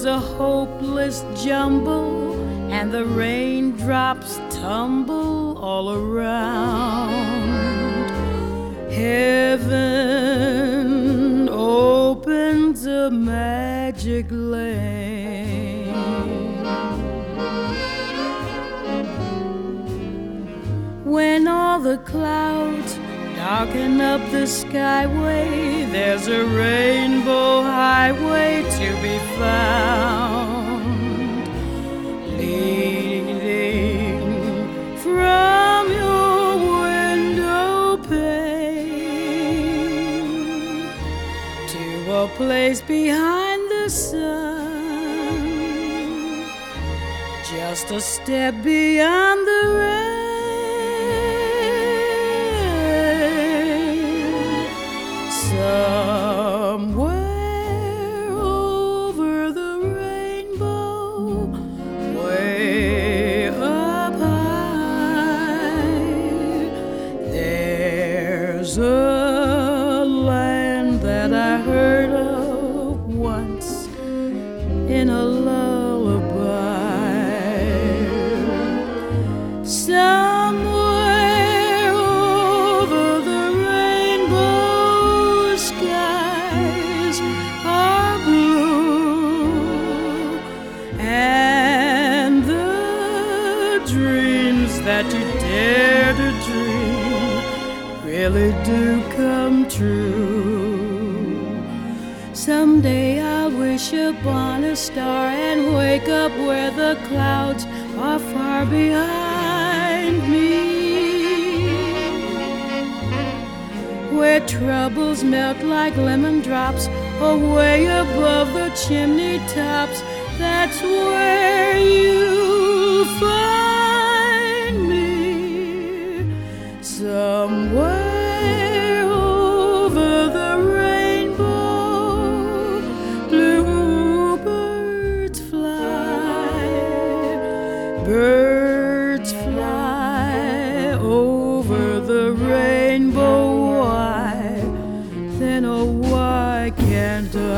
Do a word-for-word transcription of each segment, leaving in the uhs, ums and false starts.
was a hopeless jumble, and the raindrops tumble all around. Heaven opens a magic lane. When all the clouds darken up the skyway, there's a rainbow highway to be found, leading from your window pane to a place behind the sun, just a step beyond the rain. Somewhere over the rainbow, way up high, there's a land that I heard of once in a lullaby. Somewhere over the rainbow skies are blue, and the dreams that you dare to dream really do come true. Someday I'll wish upon a star and wake up where the clouds are far behind me, where troubles melt like lemon drops away above the chimney tops. That's where you'll find me. Somewhere over the rainbow, bluebirds fly, birds fly over the rainbow. Why, then oh why can't I?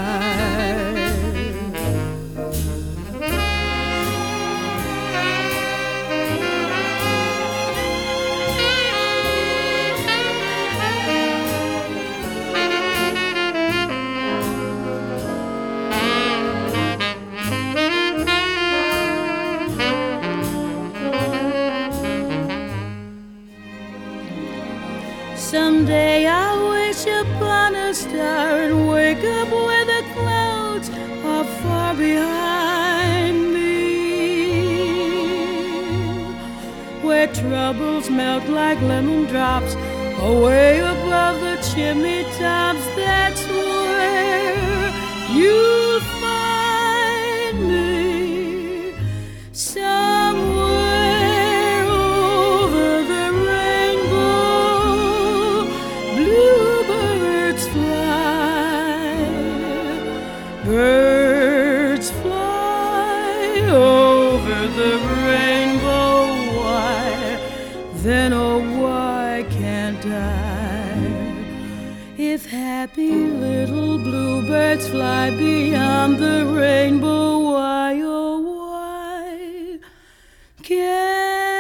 Someday I'll wish upon a star and wake up where the clouds are far behind me, where troubles melt like lemon drops away above the chimney tops. That's where you'll find me. Somewhere over the rainbow, bluebirds fly, birds fly over the rainbow. Why, then oh why can't I? If happy little bluebirds fly beyond the rainbow, why oh why can't